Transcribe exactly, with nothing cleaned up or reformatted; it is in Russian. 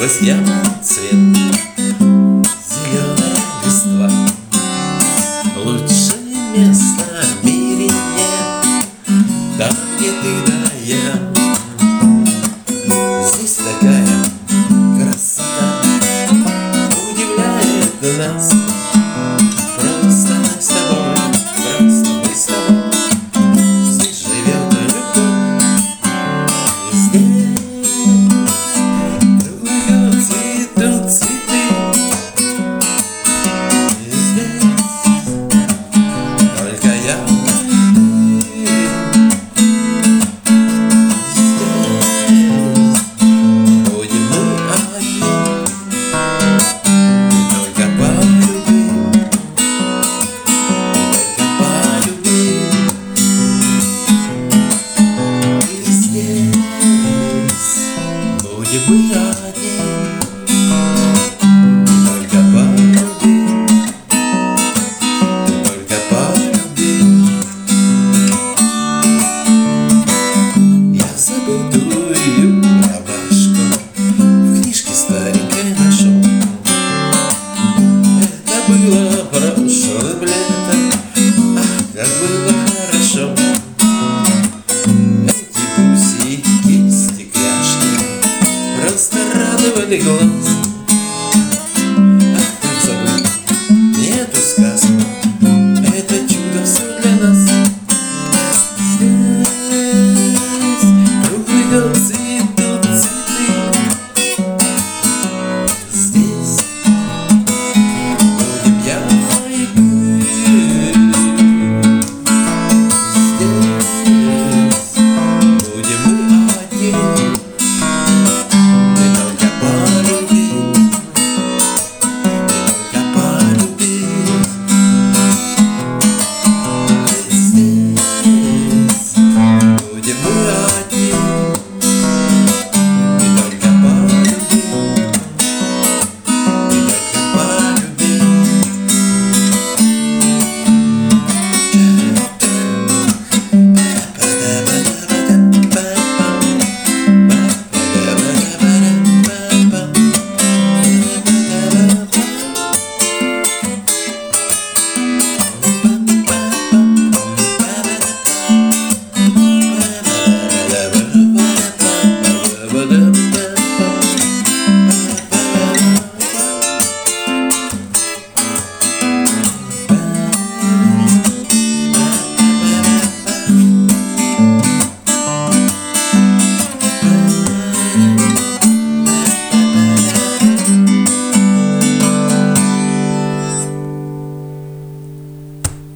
распустилась ямоцвет, зеленая листва. Лучшее место в мире нет, там, где ты да я. Здесь такая красота удивляет нас. Просто мы с тобой, просто мы с тобой. Здесь живет любовь, и здесь кругом цветут цветы. И здесь только я и ты. Здесь будем мы одни, и только по любви, только по любви. И здесь будем мы одни, только по любви, только по любви. Я забытую ромашку в книжке старенькой нашел. Это было прошлым летом.